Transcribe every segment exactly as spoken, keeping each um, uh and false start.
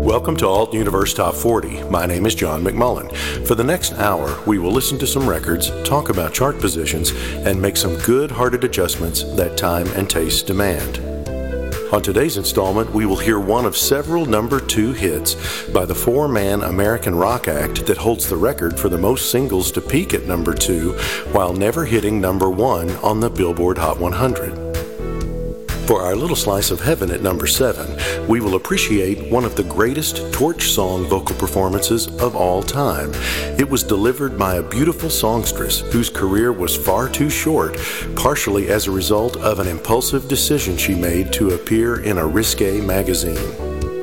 Welcome to Alt Universe Top forty. My name is John McMullen. For the next hour, we will listen to some records, talk about chart positions, and make some good-hearted adjustments that time and taste demand. On today's installment, we will hear one of several number two hits by the four-man American rock act that holds the record for the most singles to peak at number two while never hitting number one on the Billboard Hot one hundred. For our little slice of heaven at number seven, we will appreciate one of the greatest torch song vocal performances of all time. It was delivered by a beautiful songstress whose career was far too short, partially as a result of an impulsive decision she made to appear in a risque magazine.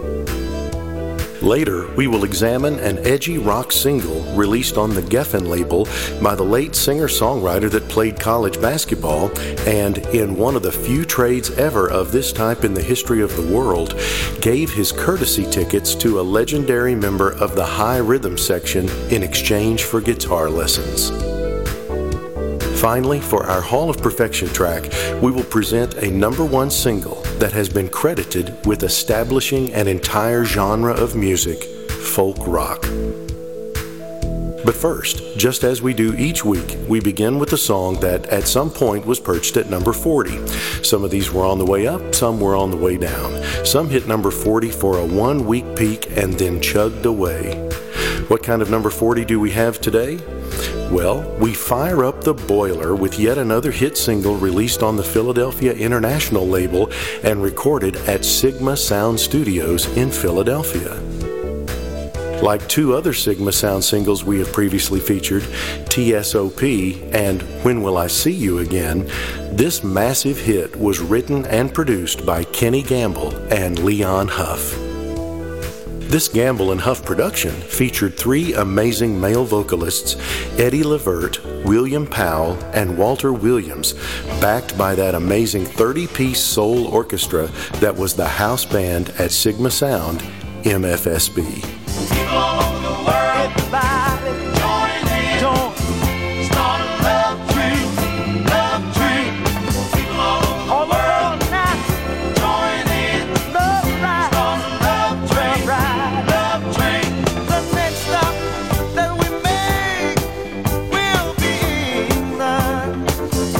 Later, we will examine an edgy rock single released on the Geffen label by the late singer-songwriter that played college basketball and, in one of the few trades ever of this type in the history of the world, gave his courtesy tickets to a legendary member of the high rhythm section in exchange for guitar lessons. Finally, for our Hall of Perfection track, we will present a number one single that has been credited with establishing an entire genre of music, folk rock. But first, just as we do each week, we begin with a song that at some point was perched at number forty. Some of these were on the way up, some were on the way down. Some hit number forty for a one-week peak and then chugged away. What kind of number forty do we have today? Well, we fire up the boiler with yet another hit single released on the Philadelphia International label and recorded at Sigma Sound Studios in Philadelphia. Like two other Sigma Sound singles we have previously featured, T S O P and When Will I See You Again, this massive hit was written and produced by Kenny Gamble and Leon Huff. This Gamble and Huff production featured three amazing male vocalists, Eddie Levert, William Powell, and Walter Williams, backed by that amazing thirty-piece soul orchestra that was the house band at Sigma Sound, M F S B. People all over the world, everybody, join in, join, start a love tree, love tree. People all over the world now, join in, love ride, start a love train, love train. The next stop that we make will be England.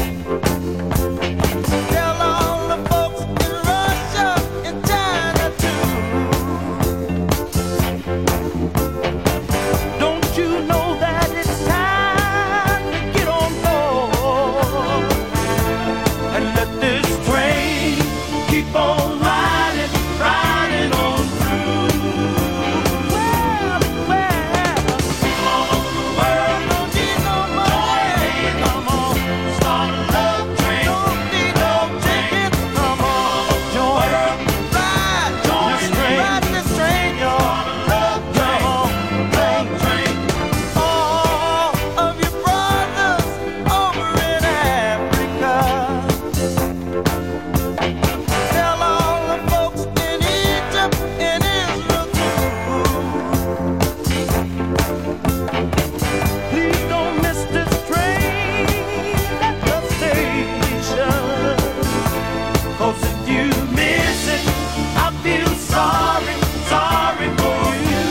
Tell all the folks in Russia and China too. Don't you know that it's time to get on board and let this train keep on riding, riding on through? Well, well, people all over the world don't need no money. Come on, start a love train. Don't need no tickets. Come on, join, ride, join, ride this train, y'all. Love train, love train. All of your brothers over in Africa, tell all the folks in Egypt and Israel too. Please don't miss this train at the station, 'cause if you miss it, I feel sorry, sorry for you.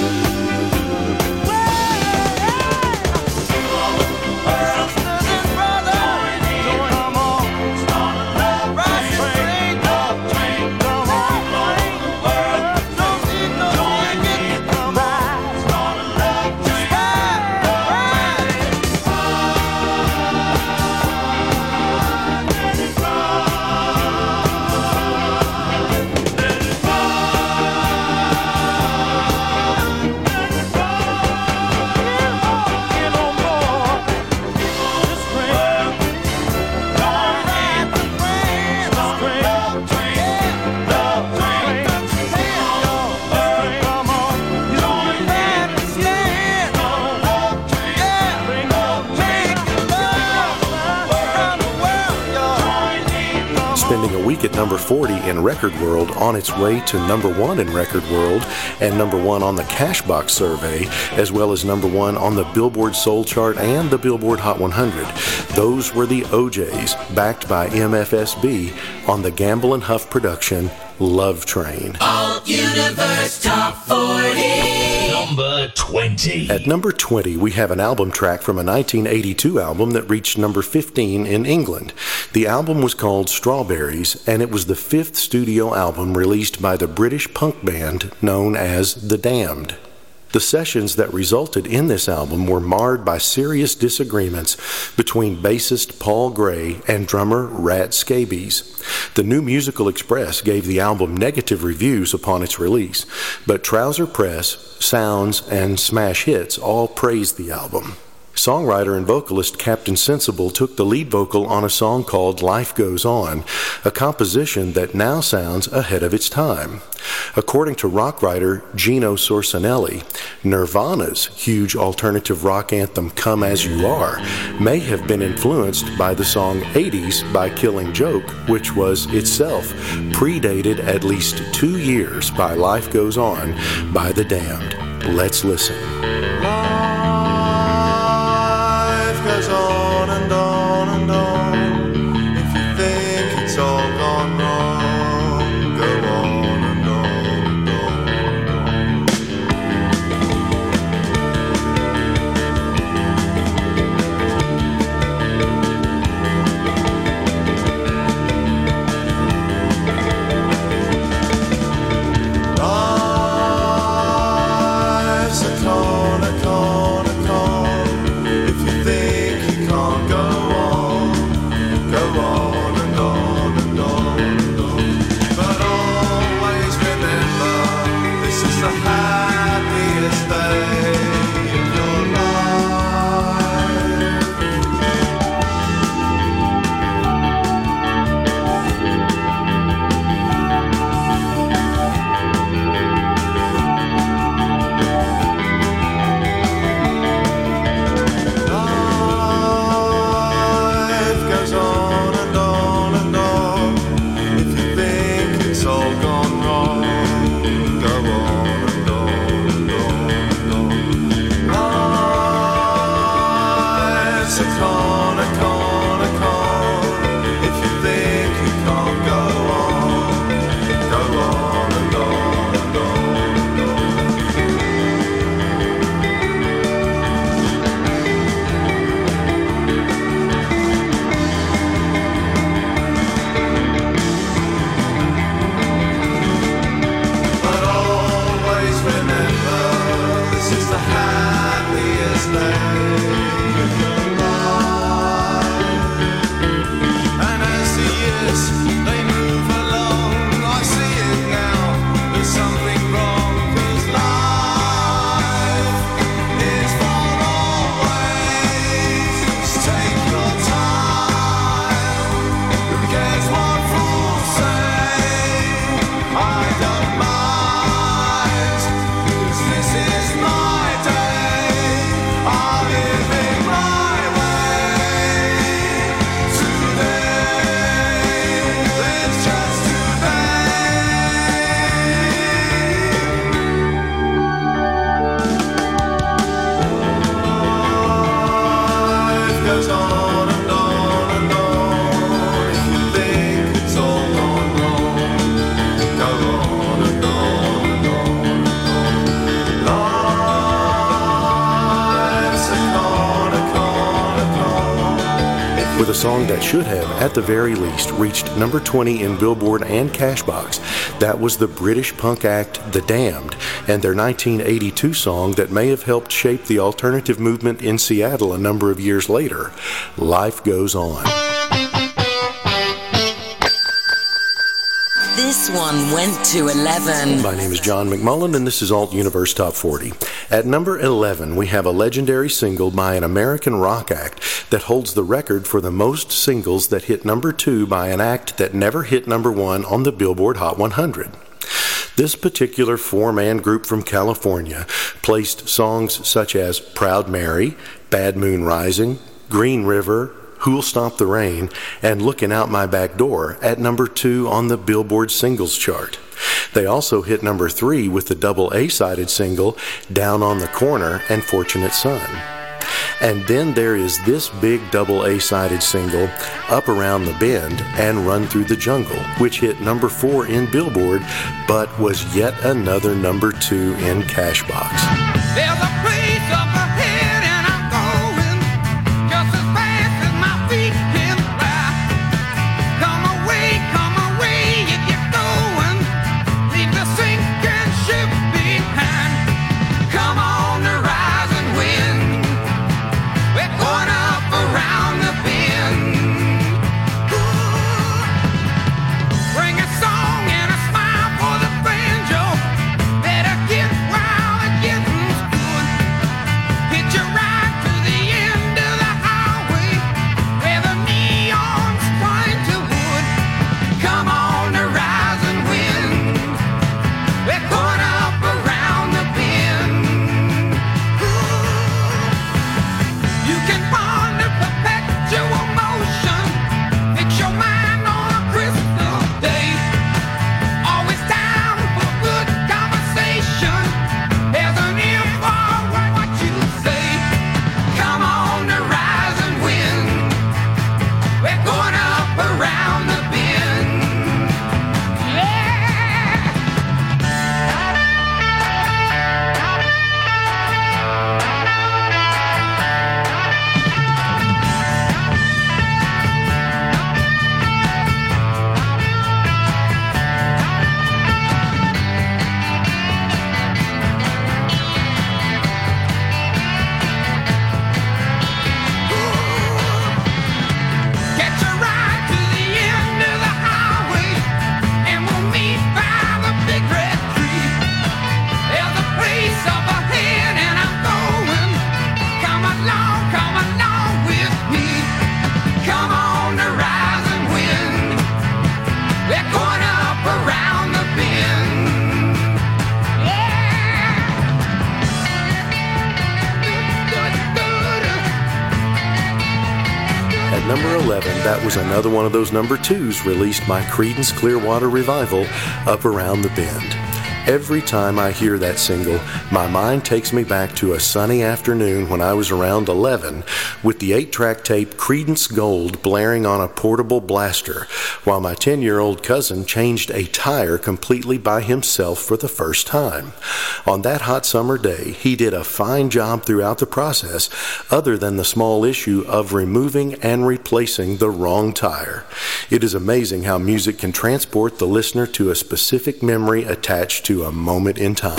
People all over the world, sisters and brothers, come on, start a love train, love train. Come on, people all over the world, don't need no tickets. Come on, start a love train, love train. Let it ride, let it get on board this train. Join in the train, love train, love train. Come on, join in the stand, love train, love train. Love around the world, y'all. Spending a week at number forty in Record World on its way to number one in Record World and number one on the Cashbox survey, as well as number one on the Billboard Soul Chart and the Billboard Hot one hundred. Those were the O Js, backed by M F S B on the Gamble and Huff production, Love Train. Alt Universe Top forty. Number twenty. At number twenty, we have an album track from a nineteen eighty-two album that reached number fifteen in England. The album was called Strawberries, and it was the fifth studio album released by the British punk band known as The Damned. The sessions that resulted in this album were marred by serious disagreements between bassist Paul Gray and drummer Rat Scabies. The New Musical Express gave the album negative reviews upon its release, but Trouser Press, Sounds, and Smash Hits all praised the album. Songwriter and vocalist Captain Sensible took the lead vocal on a song called Life Goes On, a composition that now sounds ahead of its time. According to rock writer Gino Sorsanelli, Nirvana's huge alternative rock anthem Come As You Are may have been influenced by the song eighties by Killing Joke, which was itself predated at least two years by Life Goes On by The Damned. Let's listen. Goes on and on and on. If you think it's all gone wrong, go on and on and on Life's a corner, corner, corner. If you think with a song that should have, at the very least, reached number twenty in Billboard and Cashbox. That was the British punk act The Damned, and their nineteen eighty-two song that may have helped shape the alternative movement in Seattle a number of years later, Life Goes On. This one went to eleven. My name is John McMullen, and this is Alt Universe Top forty. At number eleven, we have a legendary single by an American rock act that holds the record for the most singles that hit number two by an act that never hit number one on the Billboard Hot one hundred. This particular four-man group from California placed songs such as Proud Mary, Bad Moon Rising, Green River, Who'll Stop the Rain, and Looking Out My Back Door at number two on the Billboard Singles Chart. They also hit number three with the double A-sided single Down on the Corner and Fortunate Son. And then there is this big double A-sided single, Up Around the Bend and Run Through the Jungle, which hit number four in Billboard, but was yet another number two in Cashbox. There's a place up ahead and I'm going just as fast as my feet can fly. Come away, come away, you get going. Leave the sinking ship behind. Come on the rising wind. We're going up around the bend. Ooh. Bring a song and a smile for the banjo. Better get wild and get good. Hitch a ride to the end of the highway where the neons point to wood. Come on the rising wind. We're going up around the bend. Ooh. You can bond a perpetual motion. Fix your mind on a crystal day. Always down for good conversation. There's an ear for what you say. Come on the rising wind. We're going up around the bend. Catch a ride to the end of the highway, and we'll meet by the big red tree. There's a place up ahead, and I'm going. Come along, come along with me. Come on the rising wind. We're going up around the bend. At number eleven, that was another one of those number twos released by Creedence Clearwater Revival, Up Around the Bend. Every time I hear that single, my mind takes me back to a sunny afternoon when I was around eleven, with the eight-track tape Creedence Gold blaring on a portable blaster, while my ten-year-old cousin changed a tire completely by himself for the first time. On that hot summer day, he did a fine job throughout the process, other than the small issue of removing and replacing the wrong tire. It is amazing how music can transport the listener to a specific memory attached to a moment in time.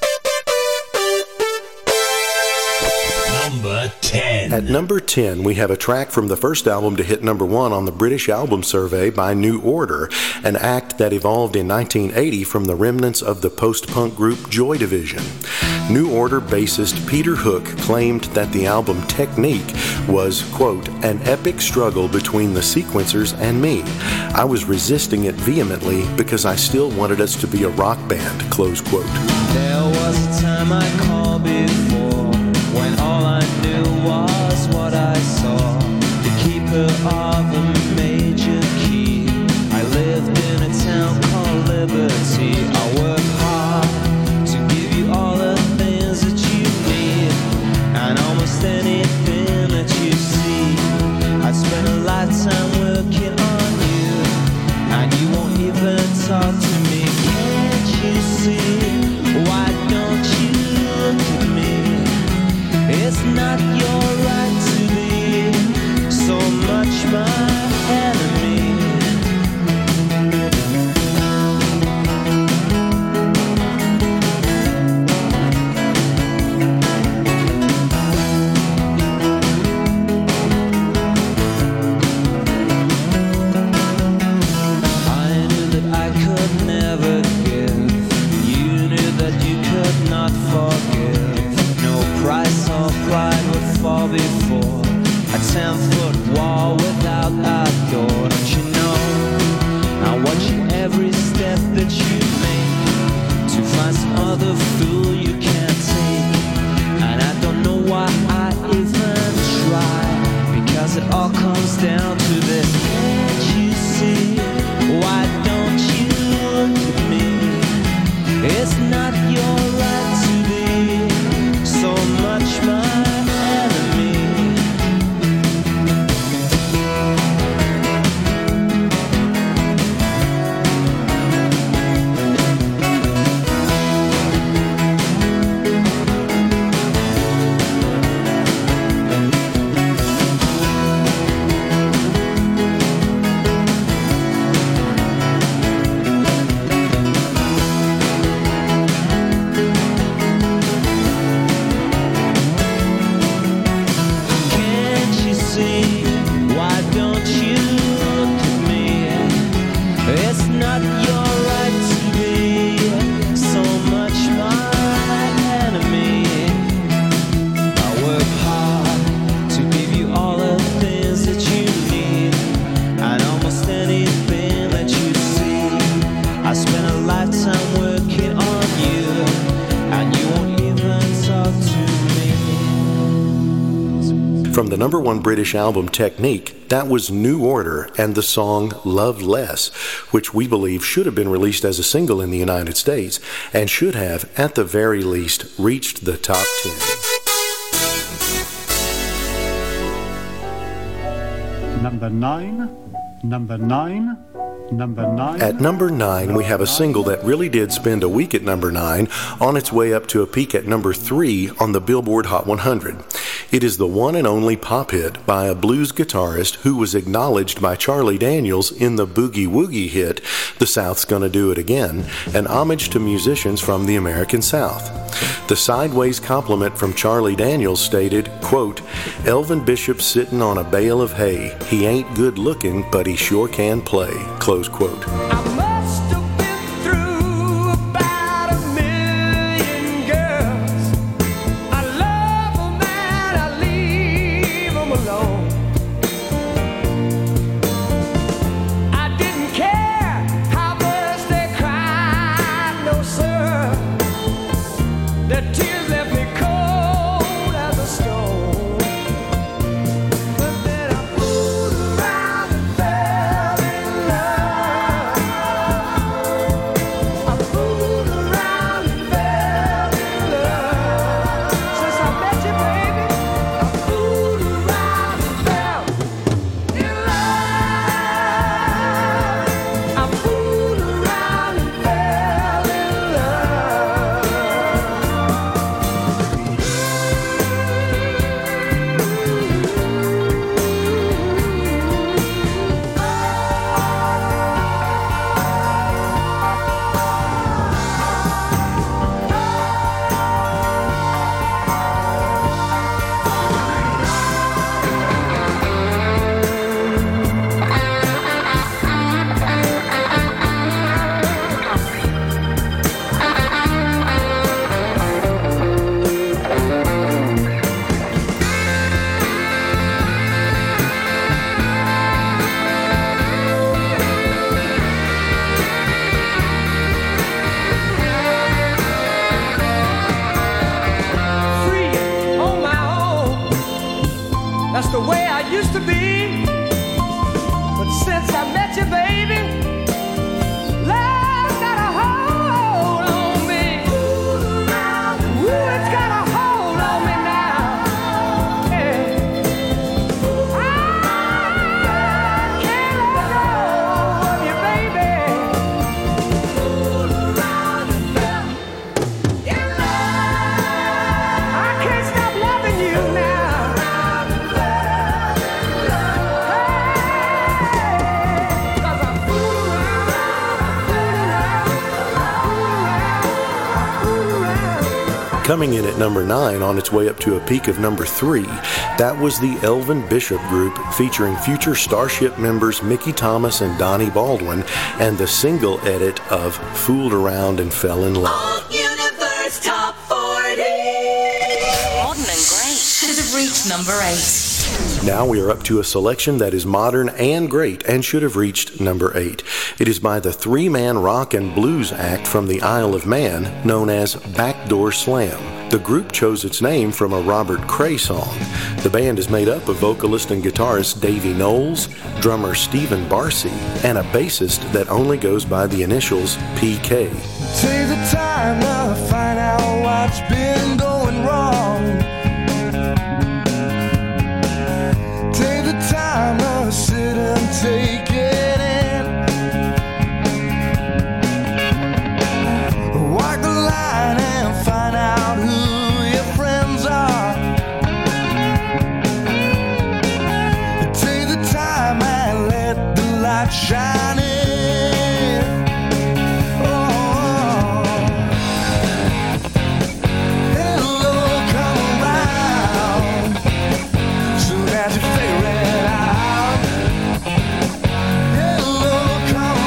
Number ten. At number ten, we have a track from the first album to hit number one on the British Album Survey by New Order, an act that evolved in nineteen eighty from the remnants of the post-punk group Joy Division. New Order bassist Peter Hook claimed that the album Technique was, quote, an epic struggle between the sequencers and me. I was resisting it vehemently because I still wanted us to be a rock band, close quote. There was a time I called before, when all I knew was what I saw. The keeper of a major key. I lived in a town called Liberty. I work hard to give you all the things that you need, and almost anything that you see. I spent a lifetime working on you, and you won't even talk to me. Can't you see? Why don't you look at me? It's not your right to be so much my enemy. From the number one British album Technique, that was New Order and the song Love Less, which we believe should have been released as a single in the United States and should have, at the very least, reached the top ten. Number nine, number nine, number nine. At number nine, we have a single that really did spend a week at number nine, on its way up to a peak at number three on the Billboard Hot one hundred. It is the one and only pop hit by a blues guitarist who was acknowledged by Charlie Daniels in the Boogie Woogie hit, The South's Gonna Do It Again, an homage to musicians from the American South. The sideways compliment from Charlie Daniels stated, quote, "Elvin Bishop's sitting on a bale of hay. He ain't good looking, but he sure can play," close quote. I must have been through about a million girls. I love 'em and I leave 'em alone. I didn't care how much they cried, no sir. Their tears left me cold as a stone. But then I fooled around and fell in love. I fooled around and fell in love. Since I met you, baby, I fooled around and fell in love. I fooled around and fell in love. Free on my own. That's the way I used to be. But since I met you, baby, love got a hold on me. Ooh, it's got a hold on me now. Yeah. I can't let go of you, baby. I can't stop loving you now. Cause I fool around, fool around, fool around. Coming in at number nine on its way up to a peak of number three, that was the Elvin Bishop Group featuring future Starship members Mickey Thomas and Donnie Baldwin and the single edit of Fooled Around and Fell in Love. All Universe Top forty. Modern and great should have reached number eight. Now we are up to a selection that is modern and great and should have reached number eight. It is by the three-man rock and blues act from the Isle of Man known as Backdoor Slam. The group chose its name from a Robert Cray song. The band is made up of vocalist and guitarist Davy Knowles, drummer Stephen Barcy, and a bassist that only goes by the initials P K. Take the time to find out what's been going wrong. Take the time to sit and take it in. Walk the line and find out who your friends are. Take the time and let the light shine in. Oh, hello, come around. Soon as you figure it out. Hello, come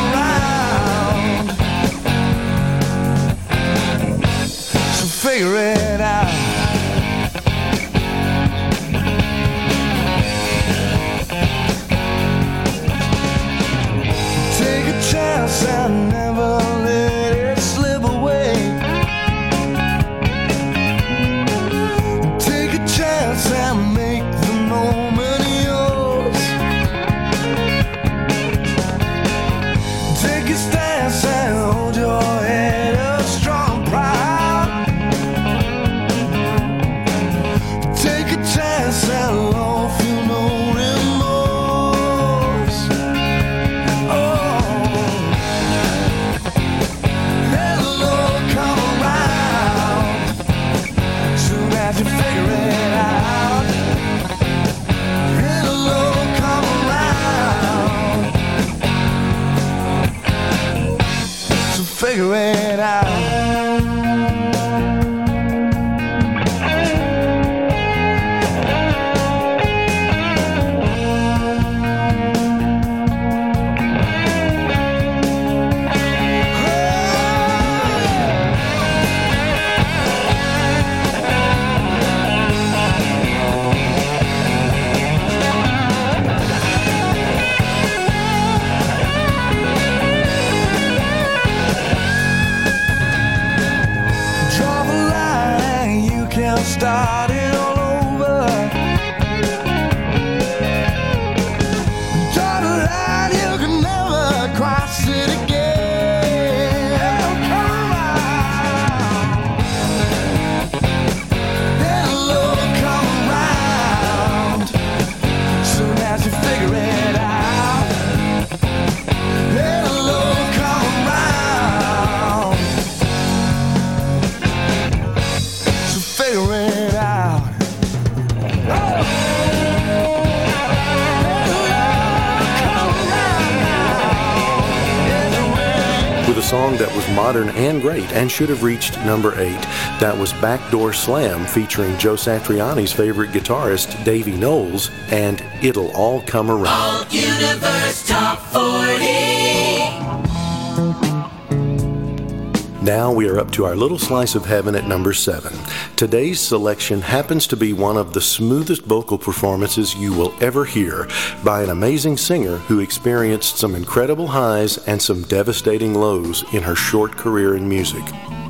around. So figure it out. figure it out. Start it all over. Draw the line, you can never cross it again. Come around, hello, come around. Soon as you figure it out, hello, come around. So figure it. With a song that was modern and great and should have reached number eight. That was Backdoor Slam featuring Joe Satriani's favorite guitarist, Davy Knowles, and It'll All Come Around. Alt Universe Top forty. Now we are up to our little slice of heaven at number seven. Today's selection happens to be one of the smoothest vocal performances you will ever hear by an amazing singer who experienced some incredible highs and some devastating lows in her short career in music.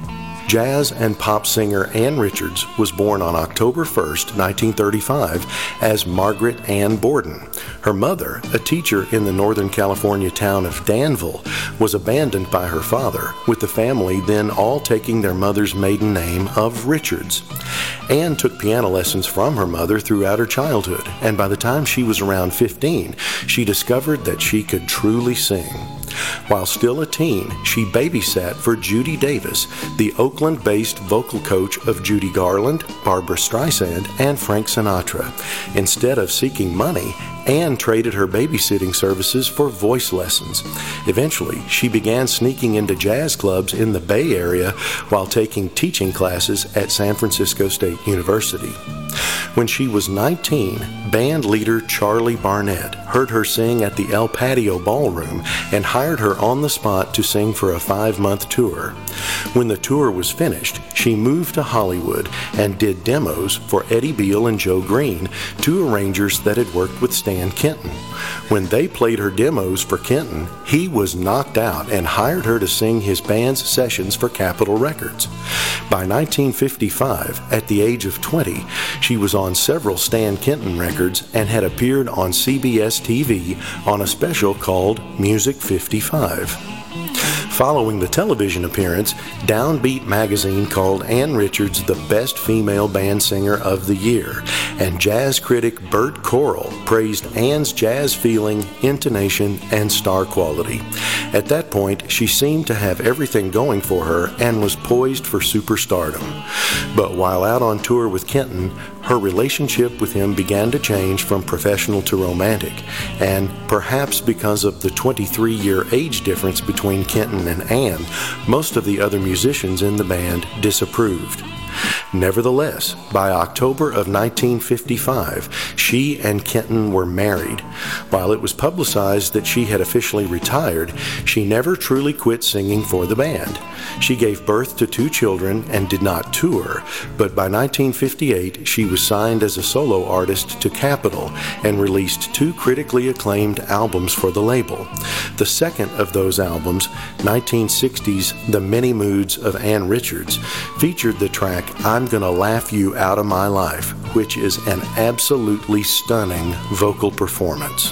Jazz and pop singer Ann Richards was born on October first, nineteen thirty-five, as Margaret Ann Borden. Her mother, a teacher in the Northern California town of Danville, was abandoned by her father, with the family then all taking their mother's maiden name of Richards. Ann took piano lessons from her mother throughout her childhood, and by the time she was around fifteen, she discovered that she could truly sing. While still a teen, she babysat for Judy Davis, the Oakland-based vocal coach of Judy Garland, Barbra Streisand, and Frank Sinatra. Instead of seeking money, Ann traded her babysitting services for voice lessons. Eventually, she began sneaking into jazz clubs in the Bay Area while taking teaching classes at San Francisco State University. When she was nineteen, band leader Charlie Barnett heard her sing at the El Patio Ballroom and hired her on the spot to sing for a five-month tour. When the tour was finished, she moved to Hollywood and did demos for Eddie Beale and Joe Green, two arrangers that had worked with Stan Kenton. When they played her demos for Kenton, he was knocked out and hired her to sing his band's sessions for Capitol Records. By nineteen fifty-five, at the age of twenty, she was on several Stan Kenton records and had appeared on C B S T V on a special called Music fifty-five. Following the television appearance, Downbeat magazine called Ann Richards the best female band singer of the year, and jazz critic Bert Coral praised Ann's jazz feeling, intonation, and star quality. At that point, she seemed to have everything going for her and was poised for superstardom. But while out on tour with Kenton, her relationship with him began to change from professional to romantic, and perhaps because of the twenty-three-year age difference between Kenton and Ann, most of the other musicians in the band disapproved. Nevertheless, by October of nineteen fifty-five, she and Kenton were married. While it was publicized that she had officially retired, she never truly quit singing for the band. She gave birth to two children and did not tour, but by nineteen fifty-eight, she was signed as a solo artist to Capitol and released two critically acclaimed albums for the label. The second of those albums, nineteen sixty's The Many Moods of Ann Richards, featured the track I'm Gonna Laugh You Out of My Life, which is an absolutely stunning vocal performance.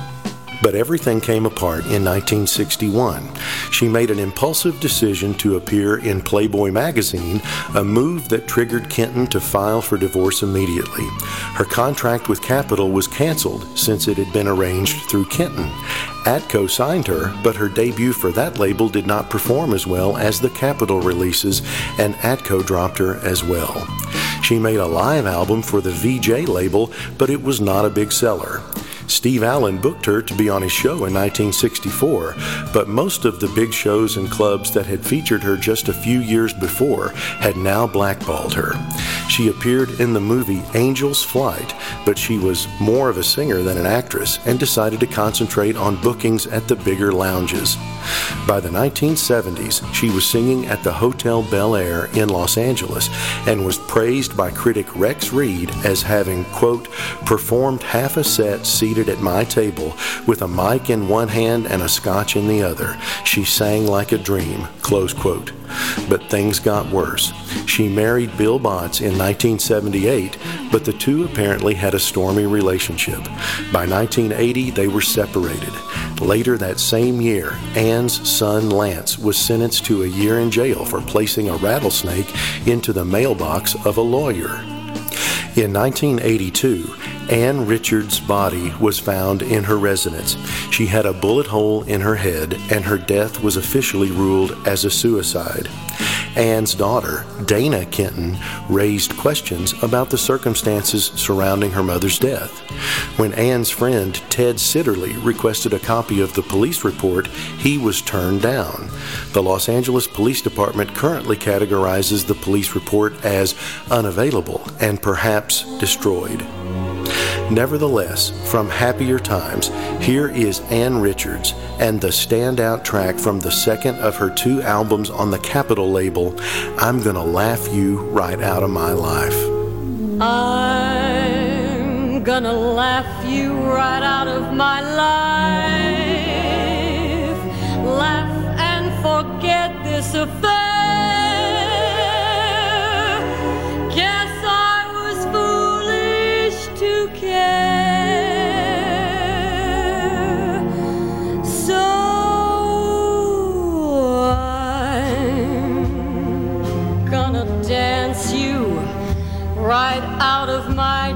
But everything came apart in nineteen sixty-one. She made an impulsive decision to appear in Playboy magazine, a move that triggered Kenton to file for divorce immediately. Her contract with Capitol was canceled since it had been arranged through Kenton. Atco signed her, but her debut for that label did not perform as well as the Capitol releases, and Atco dropped her as well. She made a live album for the V J label, but it was not a big seller. Steve Allen booked her to be on his show in nineteen sixty-four, but most of the big shows and clubs that had featured her just a few years before had now blackballed her. She appeared in the movie Angel's Flight, but she was more of a singer than an actress and decided to concentrate on bookings at the bigger lounges. By the nineteen seventies, she was singing at the Hotel Bel Air in Los Angeles and was praised by critic Rex Reed as having, quote, performed half a set seated at my table with a mic in one hand and a scotch in the other. She sang like a dream, close quote. But things got worse. She married Bill Botts in nineteen seventy-eight, but the two apparently had a stormy relationship. By nineteen eighty, they were separated. Later that same year, Ann's son Lance was sentenced to a year in jail for placing a rattlesnake into the mailbox of a lawyer. In nineteen eighty-two, Ann Richards' body was found in her residence. She had a bullet hole in her head, and her death was officially ruled as a suicide. Ann's daughter, Dana Kenton, raised questions about the circumstances surrounding her mother's death. When Ann's friend, Ted Sitterly, requested a copy of the police report, he was turned down. The Los Angeles Police Department currently categorizes the police report as unavailable and perhaps destroyed. Nevertheless, from happier times, here is Ann Richards and the standout track from the second of her two albums on the Capitol label, I'm Gonna Laugh You Right Out of My Life. I'm gonna laugh you right out of my life. Laugh and forget this affair. Guess I was foolish to care. So I'm gonna dance you right out of my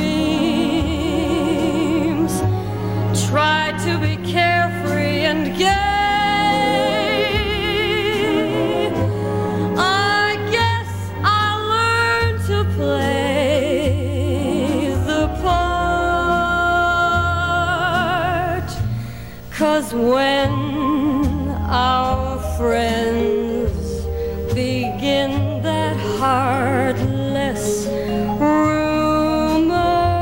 dreams. Try to be carefree and gay. I guess I'll learn to play the part. 'Cause when our friends begin that heartless rumor,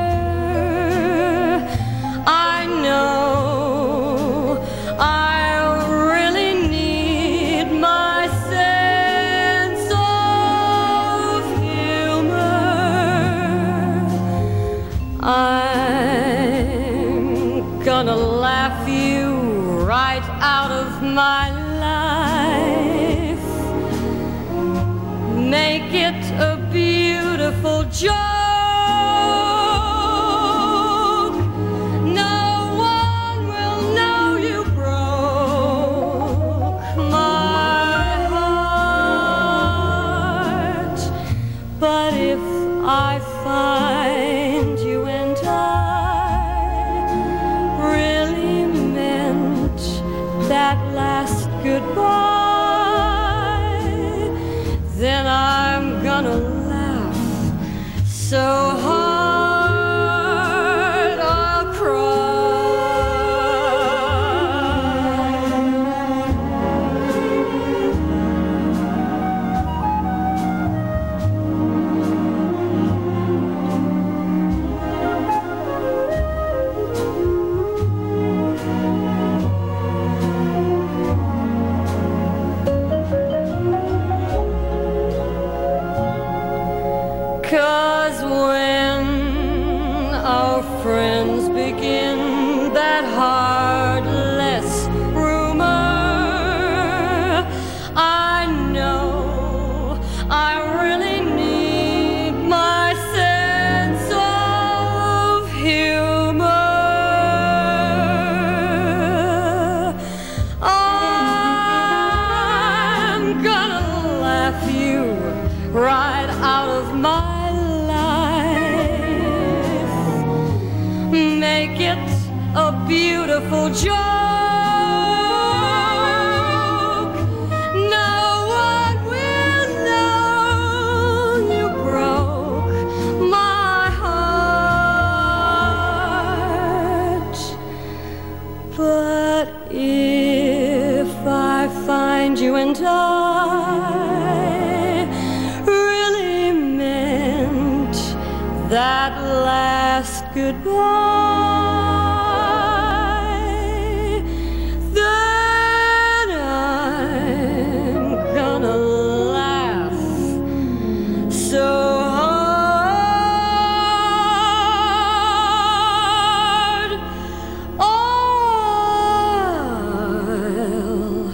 I know I really need my sense of humor. I'm gonna laugh you right out of my life. Make it a beautiful joke. No one will know you broke my heart. But if I find you and I really meant that last goodbye, then I'm gonna laugh so hard I'll cry. 'Cause when our friends begin that heartless rumor, I know I really need my sense of humor. I'm gonna laugh you right out of my make it a beautiful joke. No one will know you broke my heart. But if I find you and I really meant that last goodbye, then I'm gonna laugh so hard I'll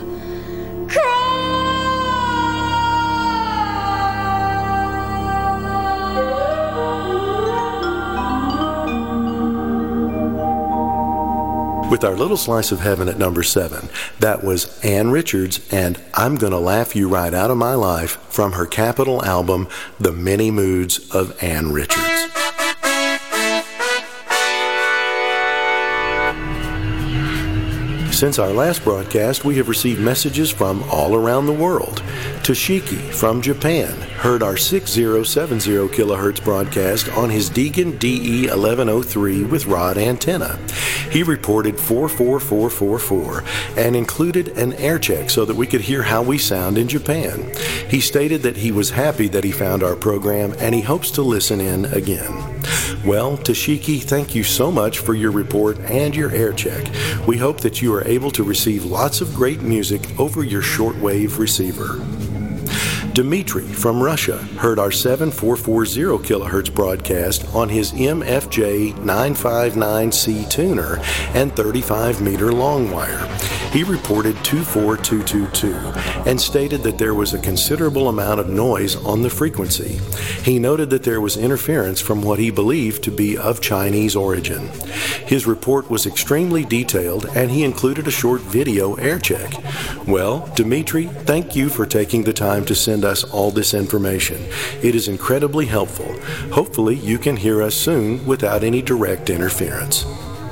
With our little slice of heaven at number seven, that was Ann Richards and I'm Gonna Laugh You Right Out of My Life from her Capitol album, The Many Moods of Ann Richards. Since our last broadcast, we have received messages from all around the world. Toshiki from Japan heard our six thousand seventy kilohertz broadcast on his Deegan D E eleven oh three with rod antenna. He reported four four four four four and included an air check so that we could hear how we sound in Japan. He stated that he was happy that he found our program and he hopes to listen in again. Well, Toshiki, thank you so much for your report and your air check. We hope that you are able to receive lots of great music over your shortwave receiver. Dmitry from Russia heard our seven four four zero kilohertz broadcast on his M F J nine fifty-nine C tuner and thirty-five meter long wire. He reported two four two two two and stated that there was a considerable amount of noise on the frequency. He noted that there was interference from what he believed to be of Chinese origin. His report was extremely detailed and he included a short video air check. Well, Dmitry, thank you for taking the time to send us all this information. It is incredibly helpful. Hopefully you can hear us soon without any direct interference.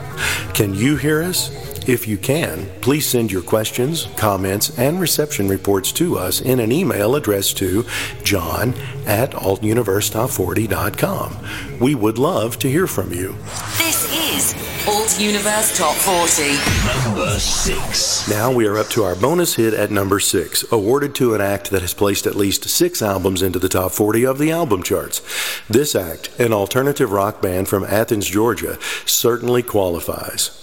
Can you hear us? If you can, please send your questions, comments, and reception reports to us in an email addressed to john at alt universe top forty dot com. We would love to hear from you. This is Alt Universe Top forty. Number six. Now we are up to our bonus hit at number six, awarded to an act that has placed at least six albums into the top forty of the album charts. This act, an alternative rock band from Athens, Georgia, certainly qualifies.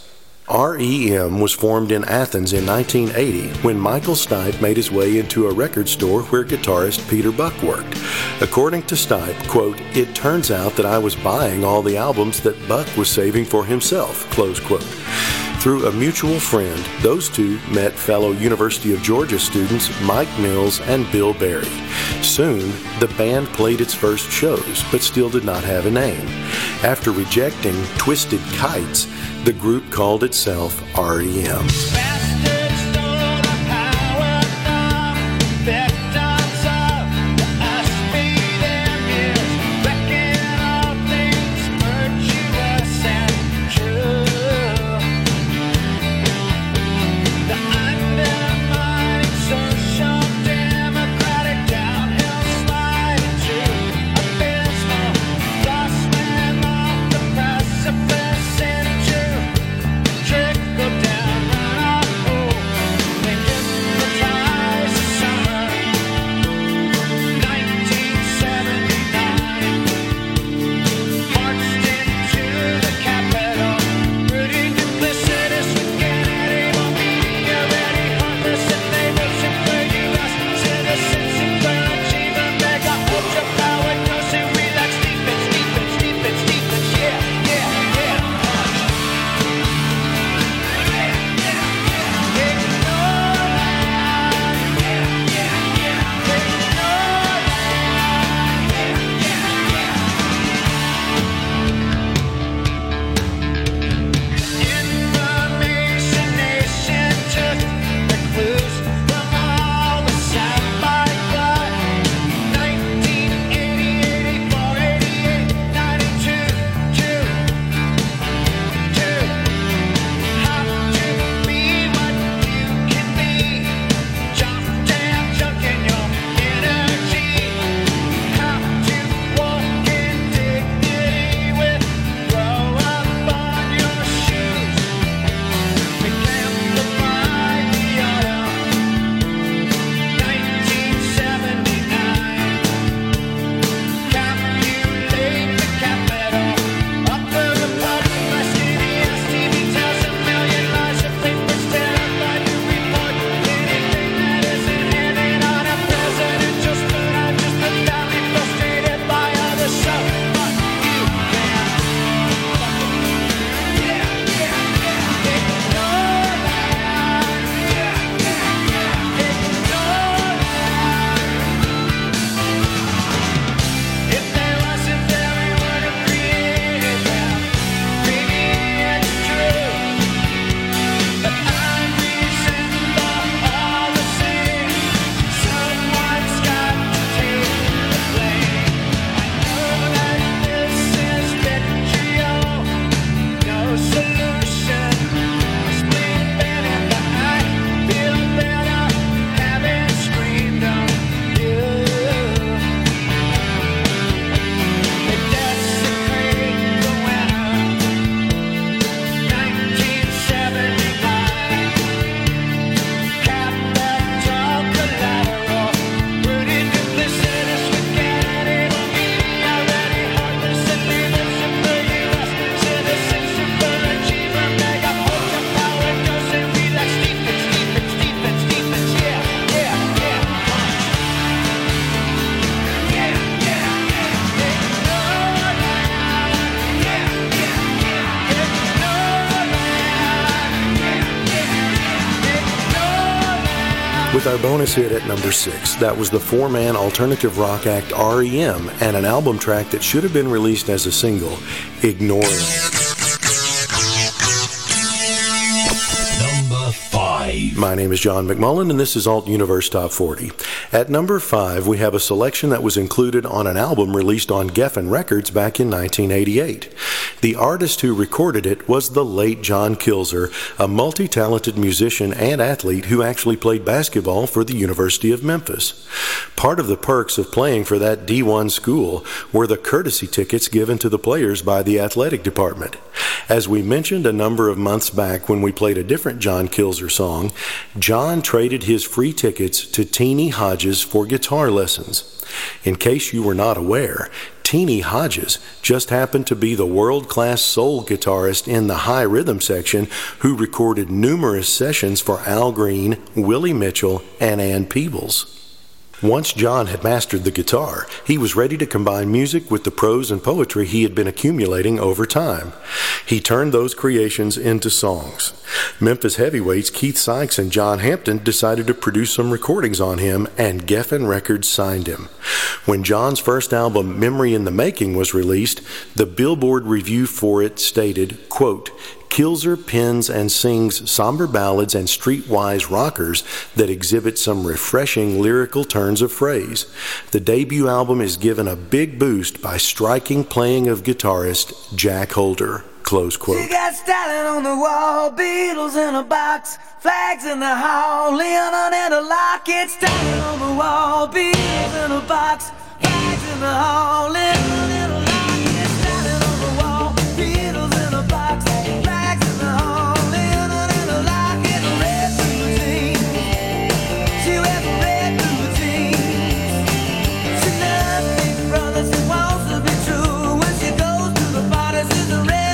R E M was formed in Athens in nineteen eighty when Michael Stipe made his way into a record store where guitarist Peter Buck worked. According to Stipe, quote, "It turns out that I was buying all the albums that Buck was saving for himself," close quote. Through a mutual friend, those two met fellow University of Georgia students Mike Mills and Bill Berry. Soon, the band played its first shows, but still did not have a name. After rejecting Twisted Kites, the group called itself R E M. Trickle down, run off With our bonus hit at number six, that was the four-man alternative rock act R E M and an album track that should have been released as a single, Ignore It. Number five. My name is John McMullen, and this is Alt Universe Top forty. At number five, we have a selection that was included on an album released on Geffen Records back in nineteen eighty-eight. The artist who recorded it was the late John Kilzer, a multi-talented musician and athlete who actually played basketball for the University of Memphis. Part of the perks of playing for that D one school were the courtesy tickets given to the players by the athletic department. As we mentioned a number of months back when we played a different John Kilzer song, John traded his free tickets to Teenie Hodges for guitar lessons. In case you were not aware, Teenie Hodges just happened to be the world-class soul guitarist in the high rhythm section who recorded numerous sessions for Al Green, Willie Mitchell, and Ann Peebles. Once John had mastered the guitar, he was ready to combine music with the prose and poetry he had been accumulating over time. He turned those creations into songs. Memphis heavyweights Keith Sykes and John Hampton decided to produce some recordings on him, and Geffen Records signed him. When John's first album, Memory in the Making, was released, the Billboard review for it stated, quote, Kilzer pens and sings somber ballads and streetwise rockers that exhibit some refreshing lyrical turns of phrase. The debut album is given a big boost by striking playing of guitarist Jack Holder. Close quote. She got styling on the wall, Beatles in a box, flags in the hall, Leon and a locket. Styling on the wall, Beatles in a box, flags in the hall, Leon and a locket. Styling on the wall, Beatles in a box, flags in the hall, Leon and a locket. Red blue jeans, she wears a red blue jeans. She loves Big Brother, she wants to be true. When she goes to the party, she's a red.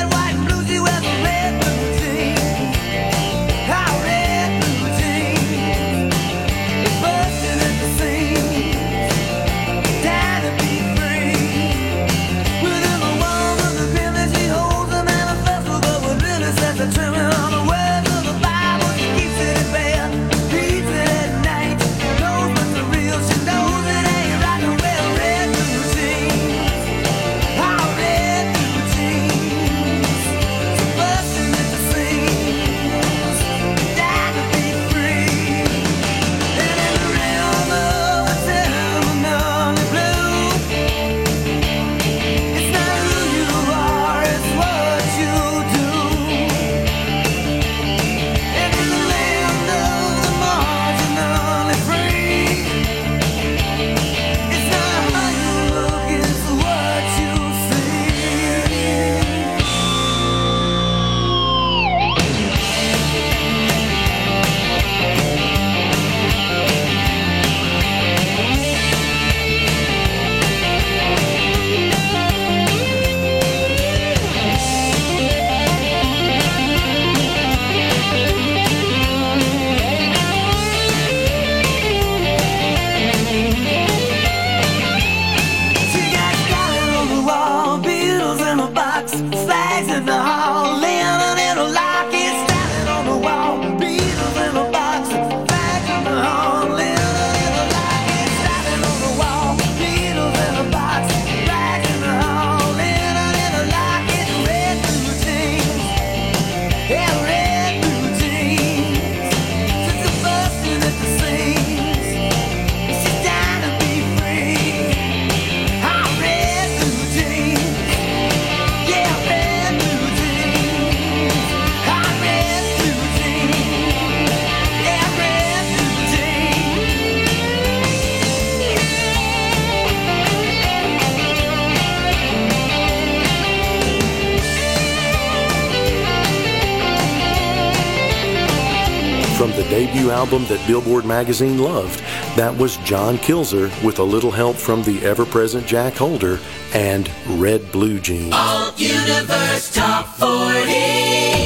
From the debut album that Billboard magazine loved, that was John Kilzer with a little help from the ever-present Jack Holder and Red Blue Jeans. Alt Universe Top forty. Number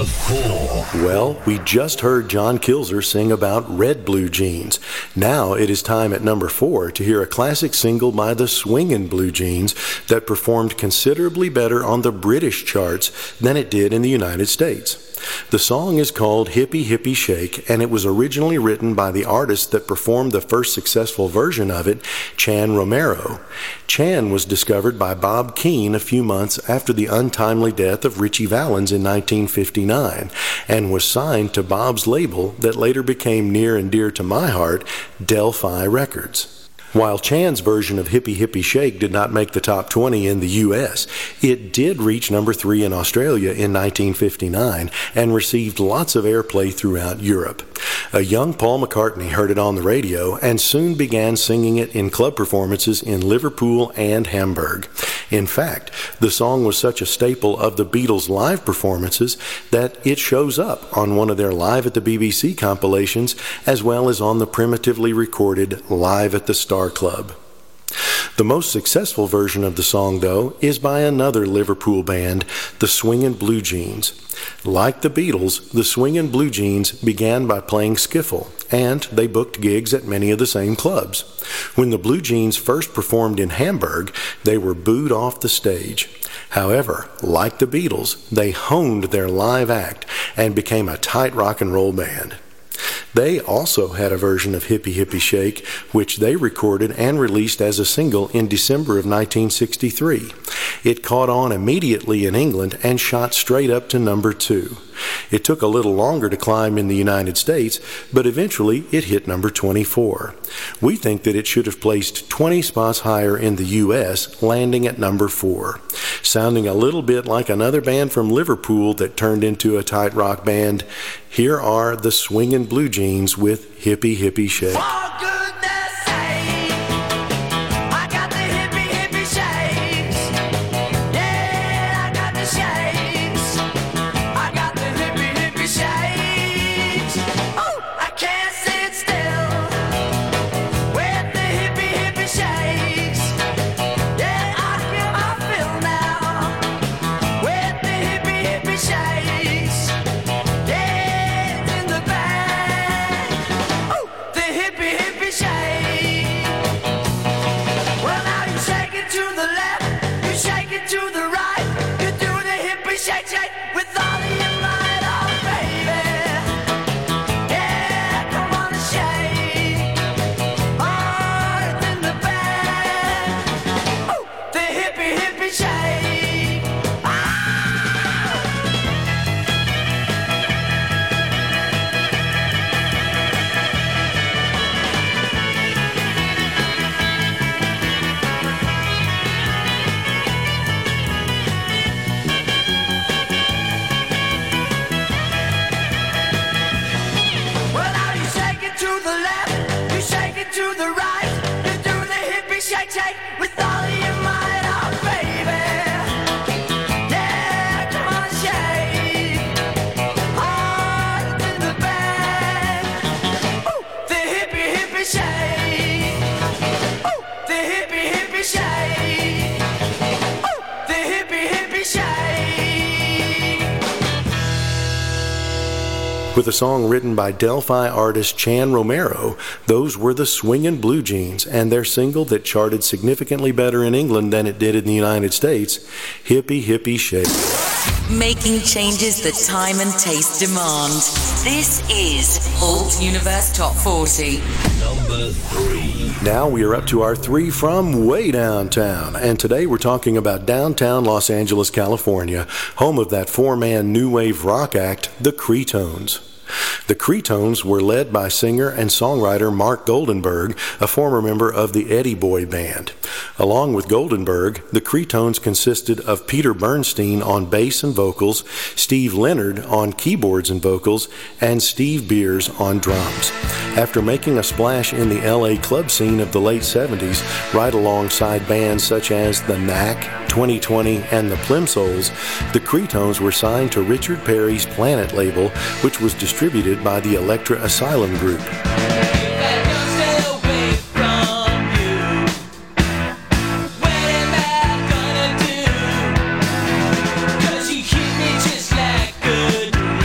Number four. Well, we just heard John Kilzer sing about Red Blue Jeans. Now it is time at number four to hear a classic single by the Swingin' Blue Jeans that performed considerably better on the British charts than it did in the United States. The song is called Hippie Hippie Shake, and it was originally written by the artist that performed the first successful version of it, Chan Romero. Chan was discovered by Bob Keane a few months after the untimely death of Ritchie Valens in nineteen fifty-nine, and was signed to Bob's label that later became near and dear to my heart, Del-Fi Records. While Chan's version of Hippie Hippie Shake did not make the top twenty in the U S, it did reach number three in Australia in nineteen fifty-nine and received lots of airplay throughout Europe. A young Paul McCartney heard it on the radio and soon began singing it in club performances in Liverpool and Hamburg. In fact, the song was such a staple of the Beatles' live performances that it shows up on one of their Live at the B B C compilations, as well as on the primitively recorded Live at the Star Club. The most successful version of the song, though, is by another Liverpool band, the Swingin' Blue Jeans. Like the Beatles, the Swingin' Blue Jeans began by playing skiffle, and they booked gigs at many of the same clubs. When the Blue Jeans first performed in Hamburg, they were booed off the stage. However, like the Beatles, they honed their live act and became a tight rock and roll band. They also had a version of Hippie Hippie Shake, which they recorded and released as a single in December of nineteen sixty-three. It caught on immediately in England and shot straight up to number two. It took a little longer to climb in the United States, but eventually it hit number twenty-four. We think that it should have placed twenty spots higher in the U S, landing at number four. Sounding a little bit like another band from Liverpool that turned into a tight rock band, here are the Swingin' Blue Jeans with Hippie Hippie Shake. For goodness sake, I got the hippie hippie shakes. Yeah, I got the shakes. I got the hippie hippie shakes. Oh, I can't sit still with the hippie hippie shakes. Yeah, I feel, I feel now with the hippie hippie shakes. Yeah, it's in the bag. Oh, the hippie hippie shake. Well, now you shake it to the left, you shake it to the right, you do the hippie shake shake with all of your might, oh baby. Yeah, come on and shake. Oh, it's in the bag. Oh, the hippie hippie shake. Ah! Well, now you shake it to the left, you shake it to the right, you do the hippie shake shake with all of your might, oh baby. Yeah, come on and shake. Oh, it's in the bag. Ooh, the hippie hippie shake. Ooh, the hippie hippie shake. Ooh, the hippie hippie shake. With a song written by Del-Fi artist Chan Romero, those were the Swingin' Blue Jeans, and their single that charted significantly better in England than it did in the United States, Hippie Hippie Shake. Making changes that time and taste demand. This is Alt Universe Top forty. Number three. Now we are up to our three from way downtown, and today we're talking about downtown Los Angeles, California, home of that four-man new wave rock act, the Creetones. The Creetones were led by singer and songwriter Mark Goldenberg, a former member of the Eddie Boy Band. Along with Goldenberg, the Creetones consisted of Peter Bernstein on bass and vocals, Steve Leonard on keyboards and vocals, and Steve Beers on drums. After making a splash in the L A club scene of the late seventies, right alongside bands such as The Knack, twenty twenty, and the Plimsouls, the Creetones were signed to Richard Perry's Planet label, which was distributed by the Elektra Asylum Group. Cause you hit me just like good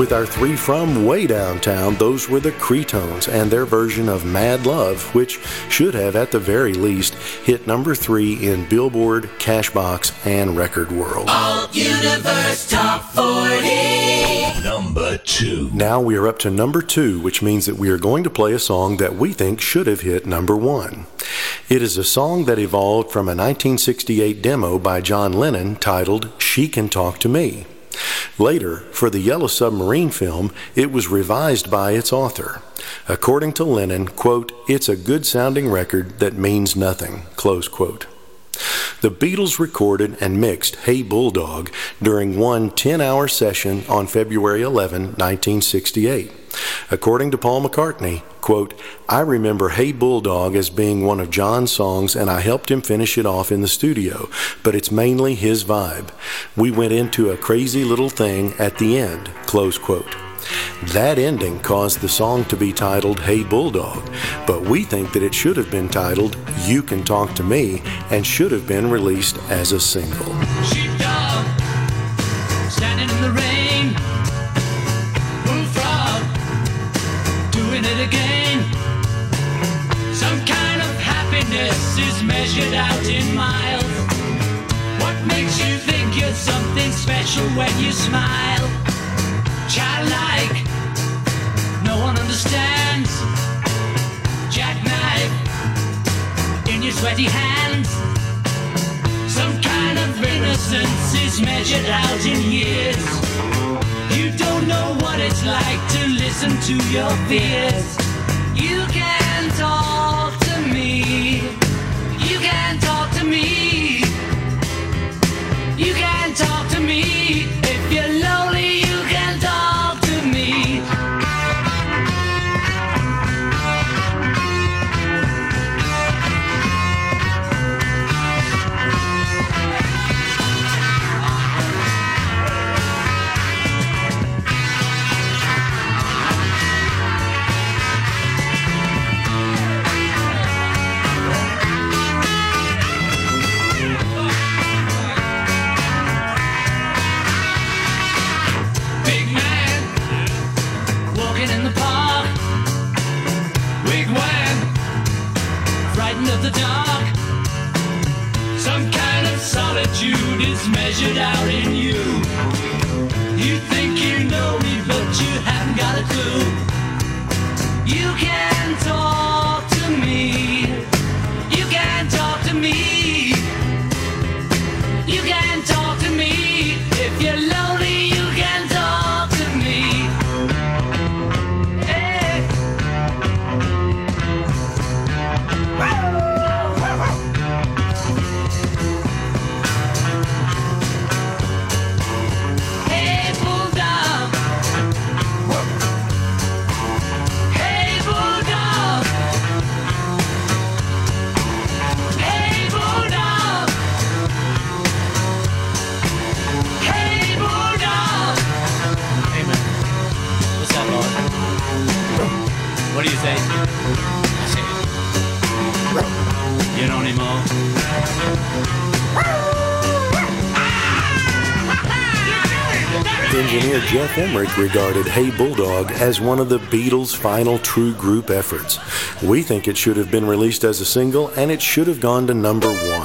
With our three from way downtown, those were the Cretones and their version of Mad Love, which should have, at the very least, hit number three in Billboard, Cashbox, and Record World. Alt Universe Top forty. Number two. Now we are up to number two, which means that we are going to play a song that we think should have hit number one. It is a song that evolved from a nineteen sixty-eight demo by John Lennon titled She Can Talk to Me. Later, for the Yellow Submarine film, it was revised by its author. According to Lennon, quote, "It's a good-sounding record that means nothing," close quote. The Beatles recorded and mixed Hey Bulldog during one ten-hour session on February eleventh, nineteen sixty-eight. According to Paul McCartney, quote, "I remember Hey Bulldog as being one of John's songs and I helped him finish it off in the studio, but it's mainly his vibe. We went into a crazy little thing at the end," close quote. That ending caused the song to be titled Hey Bulldog, but we think that it should have been titled You Can Talk to Me and should have been released as a single. Sheepdog, standing in the rain. Bullfrog, doing it again. Some kind of happiness is measured out in miles. What makes you think you're something special when you smile? Childlike, no one understands. Jackknife in your sweaty hands. Some kind of innocence is measured out in years. You don't know what it's like to listen to your fears. You can talk to me. You can talk to me. You can talk to me. If you're lonely, you can talk to me. Of the dark, some kind of solitude is measured out in you. You think you know me, but you haven't got a clue. You can talk to me. You can talk to me. You can talk to me. If you're lonely, you can talk to me. Hey. What do you say? I say it. You don't anymore. Engineer Jeff Emmerich regarded Hey Bulldog as one of the Beatles' final true group efforts. We think it should have been released as a single, and it should have gone to number one.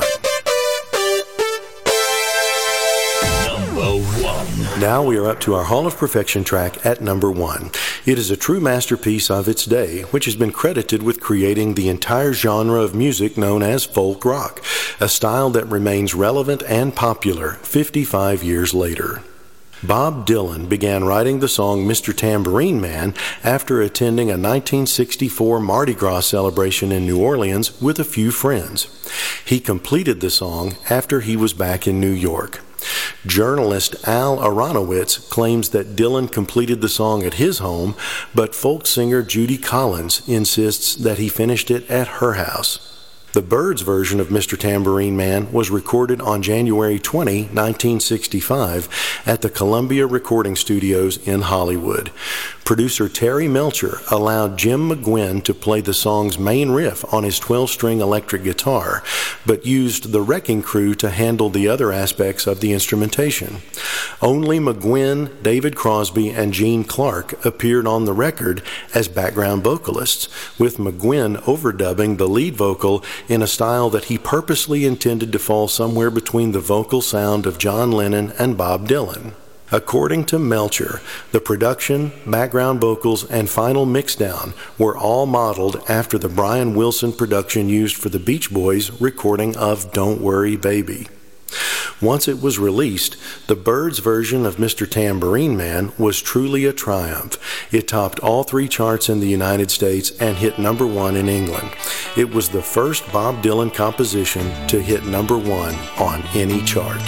Number one. Now we are up to our Hall of Perfection track at number one. It is a true masterpiece of its day, which has been credited with creating the entire genre of music known as folk rock, a style that remains relevant and popular fifty-five years later. Bob Dylan began writing the song Mister Tambourine Man after attending a nineteen sixty-four Mardi Gras celebration in New Orleans with a few friends. He completed the song after he was back in New York. Journalist Al Aronowitz claims that Dylan completed the song at his home, but folk singer Judy Collins insists that he finished it at her house. The Byrds version of Mister Tambourine Man was recorded on January twentieth, nineteen sixty-five at the Columbia Recording Studios in Hollywood. Producer Terry Melcher allowed Jim McGuinn to play the song's main riff on his twelve-string electric guitar, but used the Wrecking Crew to handle the other aspects of the instrumentation. Only McGuinn, David Crosby, and Gene Clark appeared on the record as background vocalists, with McGuinn overdubbing the lead vocal in a style that he purposely intended to fall somewhere between the vocal sound of John Lennon and Bob Dylan. According to Melcher, the production, background vocals, and final mixdown were all modeled after the Brian Wilson production used for the Beach Boys' recording of Don't Worry Baby. Once it was released, the Byrds version of Mister Tambourine Man was truly a triumph. It topped all three charts in the United States and hit number one in England. It was the first Bob Dylan composition to hit number one on any chart.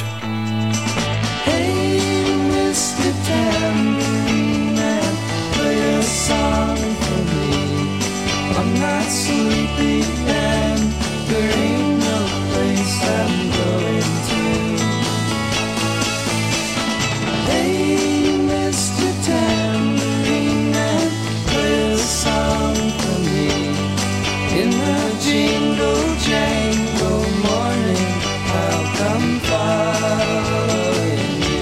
Mister Tambourine Man, play a song for me. I'm not sleepy and there ain't no place I'm going to. Hey, Mister Tambourine Man, play a song for me. In the jingle jangle morning, I'll come following you.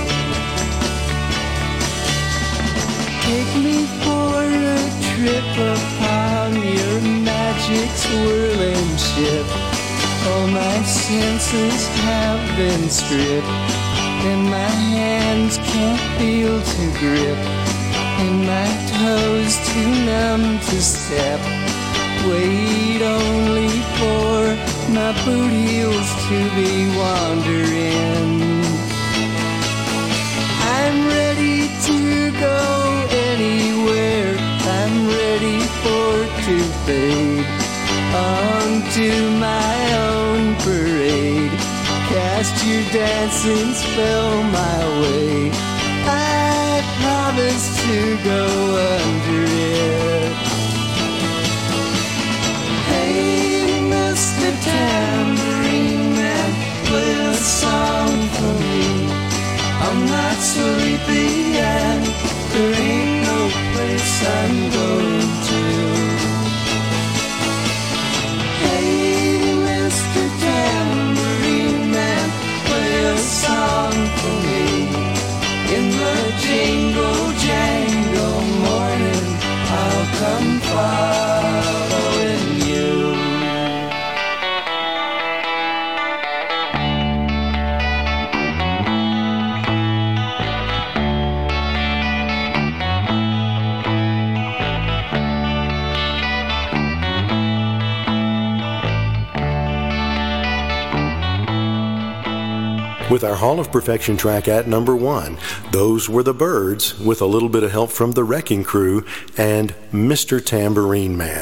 Take me for a trip upon your magic swirling ship. All my senses have been stripped, and my hands can't feel to grip, and my toes too numb to step. Wait only for my boot heels to be wandering. I'm ready to go anywhere. I'm ready for to fade onto my own parade. Cast your dancing spell my way. I promise to go under it. Hey, Mister Tambourine Man, play a song for me. I'm not sleepy and there ain't no place I'm going to. Hey, Mister Tambourine Man, play a song for me. In the jingle jangle morning, I'll come following you. With our Hall of Perfection track at number one, those were the Byrds, with a little bit of help from the Wrecking Crew and Mister Tambourine Man.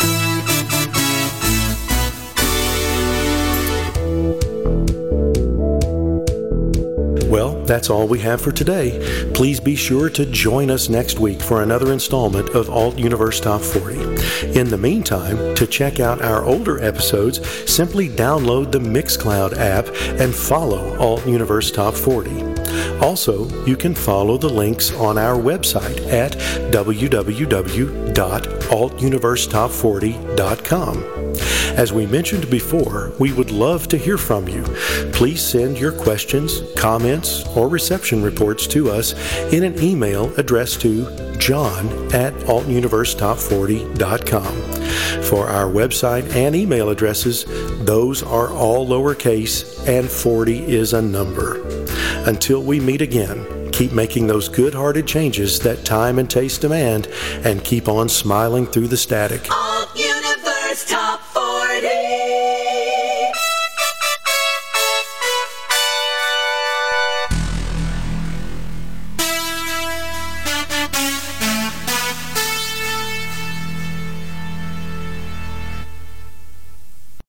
Well, that's all we have for today. Please be sure to join us next week for another installment of Alt Universe Top forty. In the meantime, to check out our older episodes, simply download the Mixcloud app and follow Alt Universe Top forty. Also, you can follow the links on our website at w w w dot alt universe top forty dot com. As we mentioned before, we would love to hear from you. Please send your questions, comments, or reception reports to us in an email addressed to john at alt universe top forty dot com. For our website and email addresses, those are all lowercase and forty is a number. Until we meet again, keep making those good-hearted changes that time and taste demand, and keep on smiling through the static. Alt